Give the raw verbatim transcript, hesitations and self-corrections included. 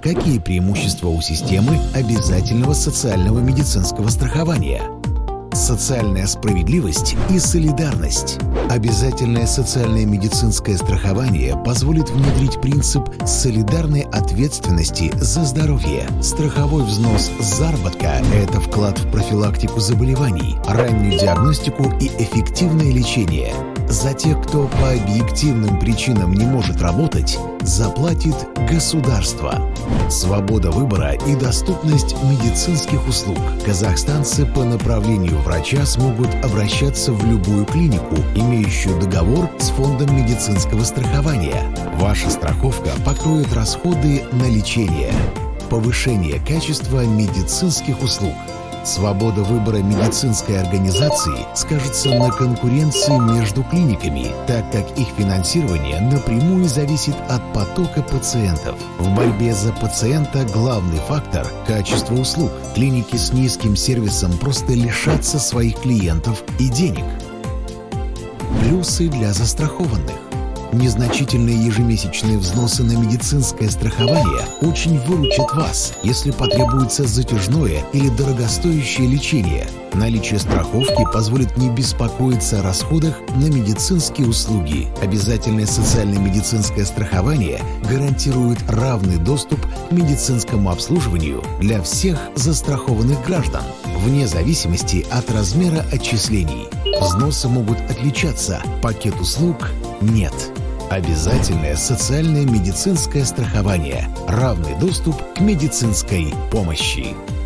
Какие преимущества у системы обязательного социального медицинского страхования? Социальная справедливость и солидарность. Обязательное социальное медицинское страхование позволит внедрить принцип солидарной ответственности за здоровье. Страховой взнос с заработка – это вклад в профилактику заболеваний, раннюю диагностику и эффективное лечение. За тех, кто по объективным причинам не может работать, заплатит государство. Свобода выбора и доступность медицинских услуг. Казахстанцы по направлению врача смогут обращаться в любую клинику, имеющую договор с фондом медицинского страхования. Ваша страховка покроет расходы на лечение. Повышение качества медицинских услуг. Свобода выбора медицинской организации скажется на конкуренции между клиниками, так как их финансирование напрямую зависит от потока пациентов. В борьбе за пациента главный фактор – качество услуг. Клиники с низким сервисом просто лишатся своих клиентов и денег. Плюсы для застрахованных. Незначительные ежемесячные взносы на медицинское страхование очень выручат вас, если потребуется затяжное или дорогостоящее лечение. Наличие страховки позволит не беспокоиться о расходах на медицинские услуги. Обязательное социальное медицинское страхование гарантирует равный доступ к медицинскому обслуживанию для всех застрахованных граждан, вне зависимости от размера отчислений. Взносы могут отличаться, пакет услуг нет. Обязательное социальное медицинское страхование. Равный доступ к медицинской помощи.